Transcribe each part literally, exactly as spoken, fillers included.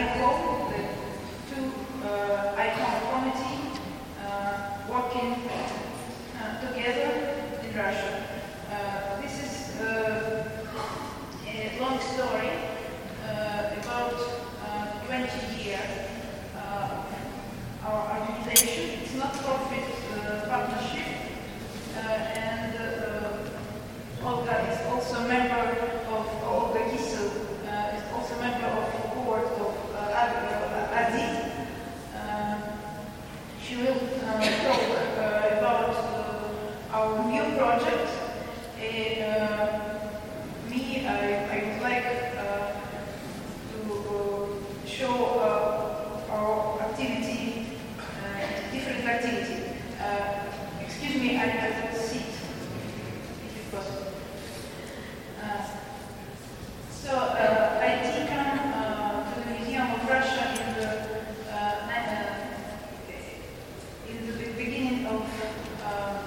ICOM, the two uh, ICOM committee uh, working uh, together in Russia. Uh, this is uh, a long story uh, about uh, twenty years uh, our organization. It's not profit uh, partnership, uh, and uh, Olga is also a member of Olga Kisel uh, is also a member of the board of uh, ADIT. Uh, she will uh, talk uh, about uh, our new project. Uh, me, I, I would like uh, to uh, show uh, our activity, uh, different activity. Uh, excuse me, I have a seat, if it's possible. Uh, so uh, I did come uh, to the Museum of Russia in the uh, uh, in the beginning of uh,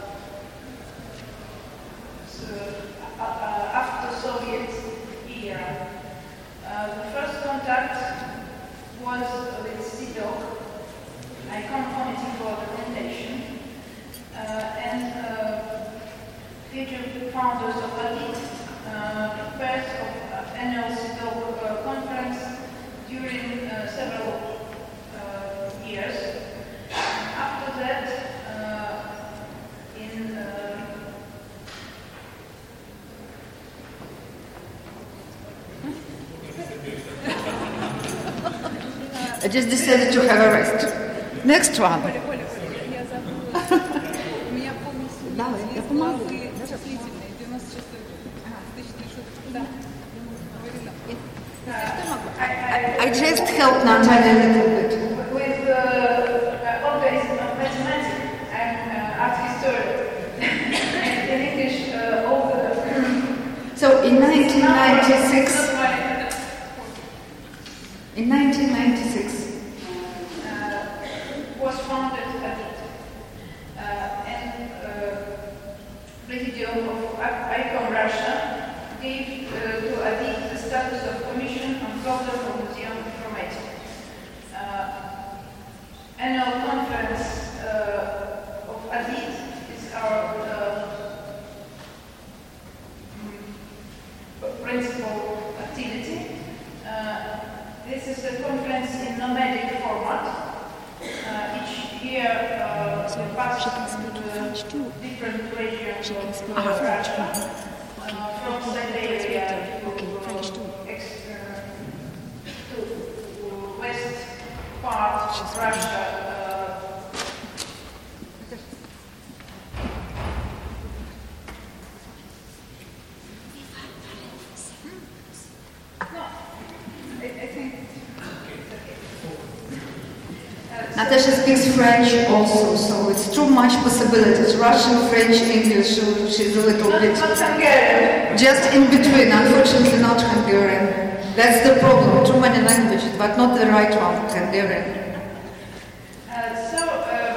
so, uh, uh, after Soviet era. Uh, the first contact was with C D O C, ICOM Committee for the Foundation, uh, and uh, future founders of ADIT uh, prepared of uh, annual C D O C uh, conference during uh, several uh, years. After that, uh, in uh, I just decided to have a rest. Next one. I, I just helped Natalia a little bit. With uh, Olga is mathematics and uh, art historian. In English, uh, Olga. So in nineteen ninety-six, in nineteen ninety-six, uh, was founded ADIT, uh, and uh, Presidium of ICOM Russia gave uh, to ADIT the status of Commission on Program of Museum Informatics. Uh, annual conference uh, of ADIT is our uh, principal activity. Uh, this is a conference in nomadic format. Uh, each year uh, we pass through the different regions of uh, Russia, uh, from Siberia to, uh, ex, uh, to west part of Russia. Uh, Natasha speaks French also, so it's too much possibilities. Russian, French, English, so she's a little not, bit not Hungarian. just in between, unfortunately not Hungarian. That's the problem, too many languages, but not the right one, Hungarian. Uh, so, uh,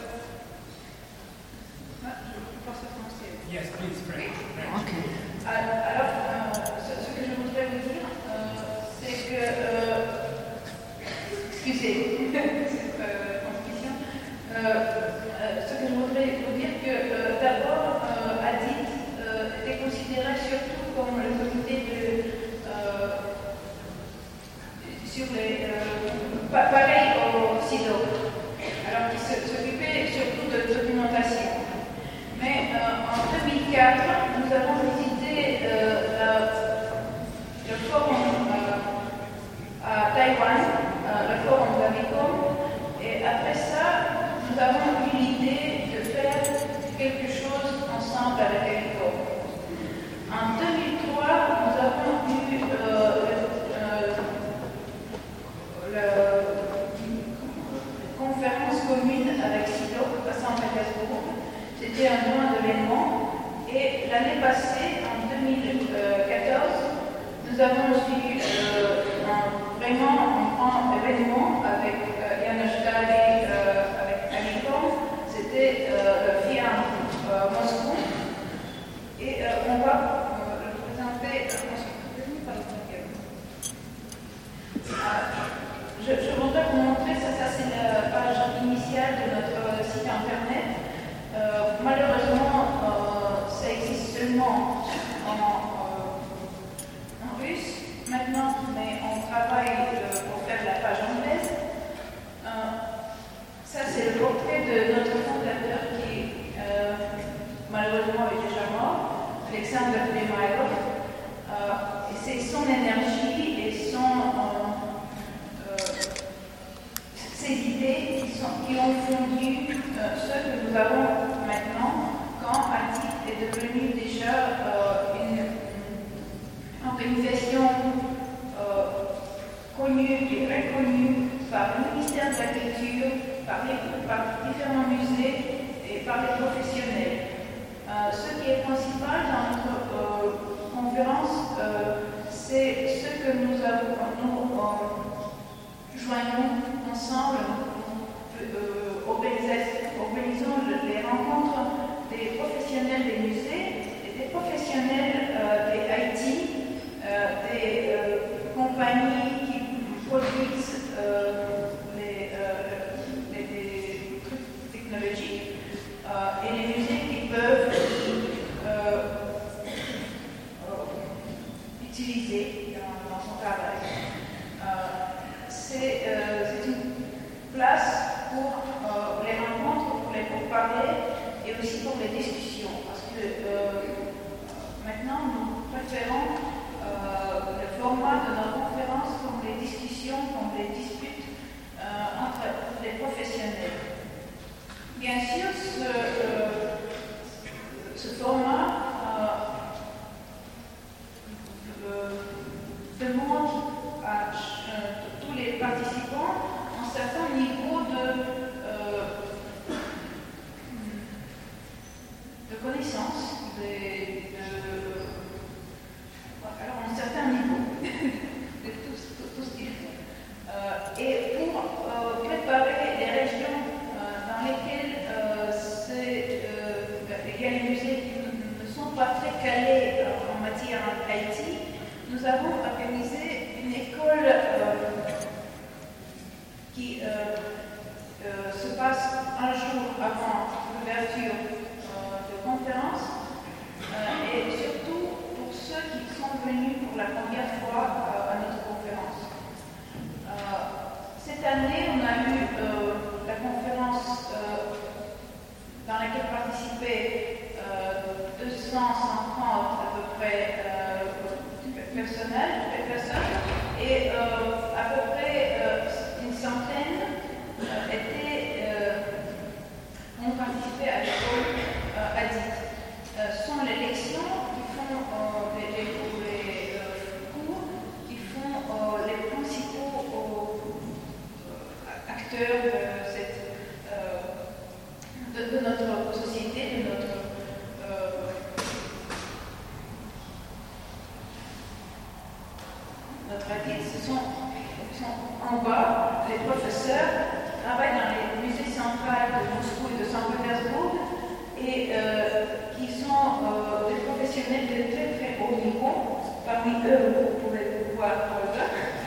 yes, please, French. Okay. alors, euh, ce, ce que je voudrais vous dire, euh, c'est que, euh, excusez, Euh, euh, ce que je voudrais vous dire que euh, d'abord euh, ADIT euh, était considéré surtout comme le comité de euh, sur les euh, pareil au C I D O C, alors qui s'occupait surtout de documentation. Mais euh, en deux mille quatre, nous avons visité euh, la, le forum euh, à Taïwan, euh, le forum de l'ICOM, et après ça, nous avons eu l'idée de faire quelque chose ensemble avec l'ICOM. En deux mille trois, nous avons eu euh, euh, la conférence commune avec C I D O C à Saint-Pétersbourg. C'était un joint d'événements. Et l'année passée, en deux mille quatorze, nous avons eu euh, un, vraiment un grand événement avec euh, Janusz Dali, euh, avec c'était euh, le FIAM euh, Moscou et euh, on va euh, le présenter à Moscou. nous avons maintenant, quand Adit est devenu déjà euh, une, une organisation euh, connue et reconnue par le ministère de la Culture, par, les, par différents musées et par les professionnels. Euh, ce qui est principal dans notre euh, conférence, euh, c'est ce que nous avons, nous euh, joignons ensemble, euh, organisons les rencontres des professionnels des musées et des professionnels euh, des I T, euh, des euh, compagnies qui produisent euh, les, euh, les, les trucs technologiques euh, et les musées qui peuvent euh, euh, utiliser dans, dans son travail. Euh, c'est euh, une place pour euh, les rencontres, pour les pourparlers et aussi pour les discussions. Parce que euh, maintenant, nous préférons euh, le format de nos conférences comme les discussions, comme les disputes euh, entre les professionnels. Bien sûr, ce, euh, ce format euh, demande à euh, tous les participants un certain niveau de, euh, de connaissance, de, de, alors un certain niveau de tout, tout, tout ce qu'il faut. Euh, et pour euh, préparer les régions euh, dans lesquelles euh, euh, il y a les musées qui ne, ne sont pas très calés euh, en matière I T, nous avons organisé une école euh, qui euh, euh, se passe un jour avant l'ouverture euh, de conférence euh, et surtout pour ceux qui sont venus pour la première fois euh, à notre conférence. Euh, cette année, on a eu euh, la conférence euh, dans laquelle participaient euh, deux cent cinquante à peu près euh, personnels, personnes et euh, à peu près euh, une centaine euh, étaient, euh, ont participé à l'école euh, Adit. Euh, ce sont les lections qui font euh, les, les, les euh, cours, qui font euh, les principaux euh, acteurs de, cette, euh, de, de notre société, de notre euh, notre Adit. Ce sont, sont en bas, les professeurs travaillent dans les musées centrales de Moscou et de Saint-Pétersbourg et euh, qui sont euh, des professionnels de très très haut niveau. Parmi eux, vous pourrez voir Olga.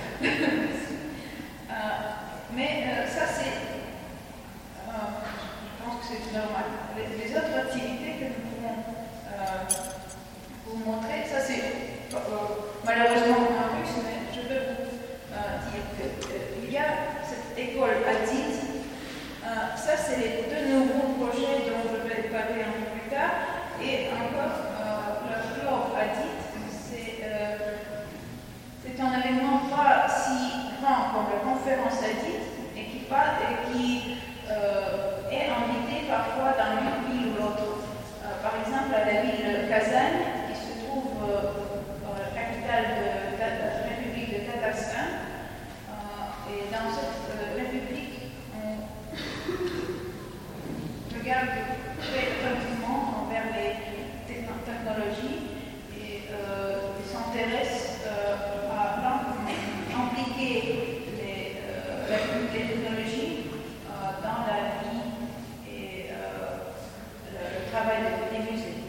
euh, mais euh, ça c'est, euh, je pense que c'est normal. Les, les autres activités que nous pouvons euh, vous montrer, ça c'est euh, malheureusement en russe, mais je peux vous euh, dire qu'il y a cette école Adit. Euh, ça, c'est les deux nouveaux projets dont je vais parler un peu plus tard. Et encore, euh, le club Adit, c'est euh, un événement pas si grand comme la conférence Adit et qui, part, et qui euh, est invité parfois dans une ville ou l'autre. Euh, par exemple, à la ville Kazan, qui se trouve euh, dans la capitale de la République de Kazakhstan. Euh, et dans cette euh, république, on regarde très attentivement envers les technologies et euh, s'intéresse euh, à impliquer les, euh, les technologies euh, dans la vie et euh, le, le travail des, des musées.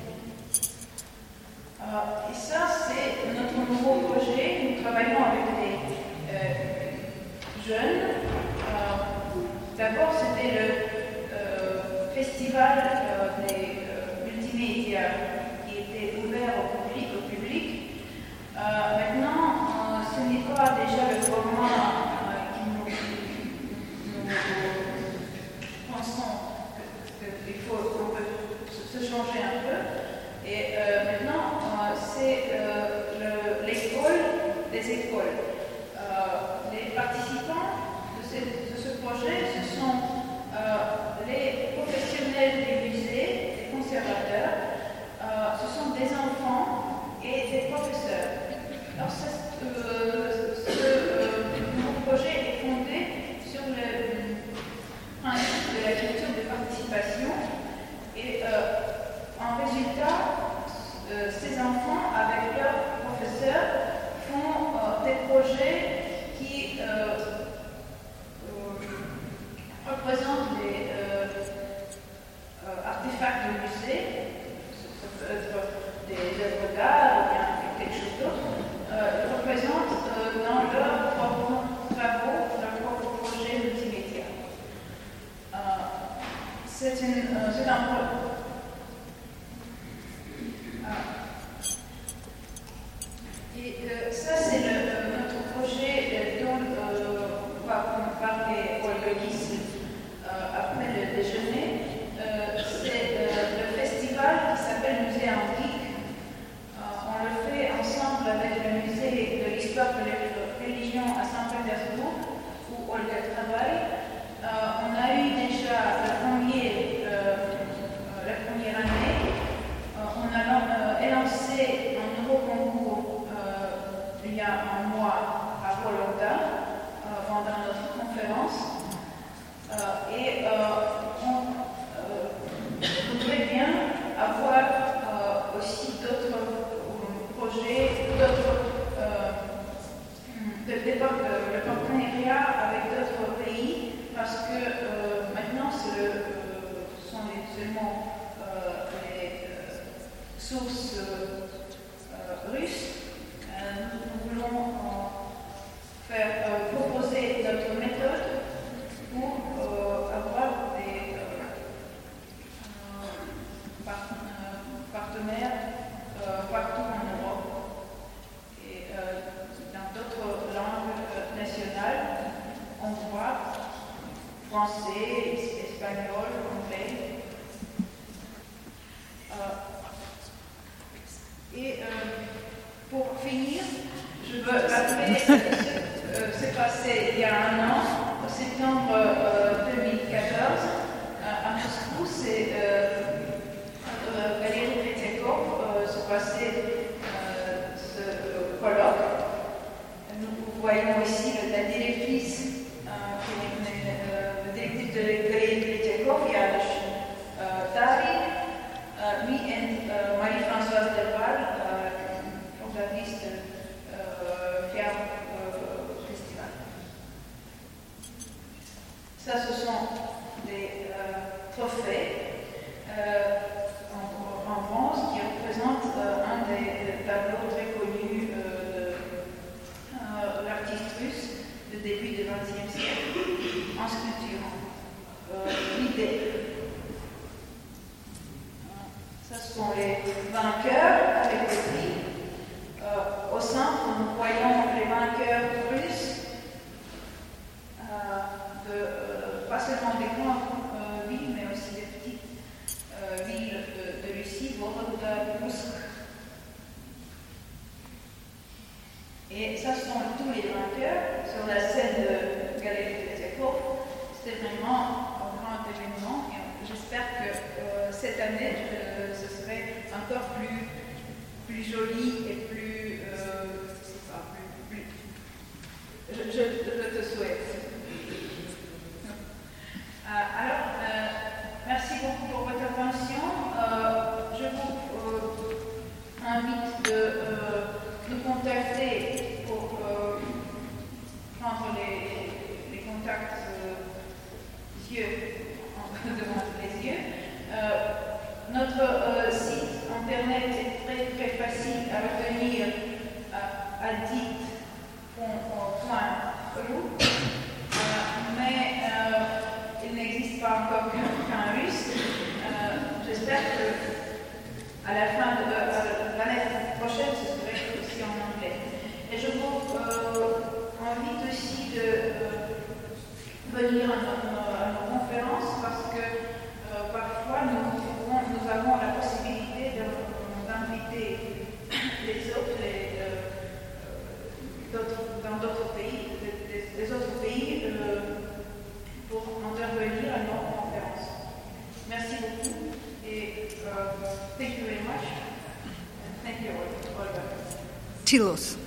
Euh, et ça, c'est notre nouveau projet. Nous travaillons avec des euh, jeunes. Euh, D'abord, c'était le euh, festival euh, des euh, multimédias qui était ouvert au public. Au public. Euh, maintenant, euh, ce n'est pas déjà le format euh, qui nous, nous, nous pensons qu'il faut qu'on peut se changer un peu. Et euh, maintenant, euh, c'est euh, l'école des écoles. Euh, les participants de ce, de ce projet, ce sont euh, les professionnels des c'est une, euh, c'est un pro- ah. Et euh, ça, c'est le, euh, notre projet euh, dont euh, on va parler Olga Gies euh, après le déjeuner. Euh, c'est euh, le festival qui s'appelle Musée Antique. Euh, on le fait ensemble avec le musée de l'histoire de la religion à Saint-Pétersbourg, où Olga travaille. Euh, on a eu déjà le premier, euh, euh, la première année. Euh, on a euh, élancé un nouveau concours euh, il y a un mois à Vologda euh, pendant notre conférence. Euh, et euh, on euh, voudrait bien avoir euh, aussi d'autres euh, projets, d'autres euh, de, de, de, de, de partenariats avec d'autres pays. Parce que euh, maintenant, c'est le, euh, ce sont les, seulement euh, les euh, sources euh, russes. Euh, nous, nous voulons euh, faire euh, proposer notre méthode pour euh, avoir des euh, euh, part, euh, partenaires euh, partout en Europe et euh, dans d'autres langues euh, nationales, hongrois, français, espagnol, anglais. Euh, et euh, pour finir, je veux rappeler ce qui euh, s'est passé il y a un an, en septembre euh, deux mille quatorze, euh, à Moscou. C'est euh, euh, Valérie Tretjakov euh, se passait euh, ce euh, colloque. Nous voyons ici la directrice de Valérie Tretjakov, Janusz uh, Tari, uh, me and uh, Marie-Françoise Delval, uh, organiste uh, Fiam uh, Festival. Ça, ce sont des euh, trophées euh, en, en bronze qui représentent euh, un des tableaux très connus euh, de euh, l'artiste russe du début du vingtième siècle en sculpture. Euh, l'idée. Ce sont les vainqueurs avec les prix. Euh, au centre, nous voyons les vainqueurs russes euh, de euh, pas seulement des grandes euh, villes, mais aussi des petites euh, villes de, de Russie, Vologda, Kursk. Et ça sont tous les vainqueurs sur la scène de Galerie Tretjakov. C'était vraiment événement et j'espère que euh, cette année euh, ce serait encore plus, plus joli et plus, euh, je sais pas, plus, plus je, je, je te souhaite. Euh, alors, euh, merci beaucoup pour votre attention. Euh, je vous euh, invite de euh, nous contacter pour euh, prendre les, les contacts euh, yeux devant les yeux. Euh, notre euh, site internet est très très facile à retenir à adit point ru, euh, mais euh, il n'existe pas encore qu'un russe. Euh, j'espère que à la fin de euh, l'année prochaine, ce serait aussi en anglais. Et je vous euh, invite aussi de euh, venir à nos, à nos conférences parce que euh, parfois nous, nous avons la possibilité d'inviter les autres, les, euh, dans d'autres pays, des, des autres pays euh, pour intervenir à nos conférences. Merci beaucoup et uh, thank you very much. Thank you, Olga. Tilos.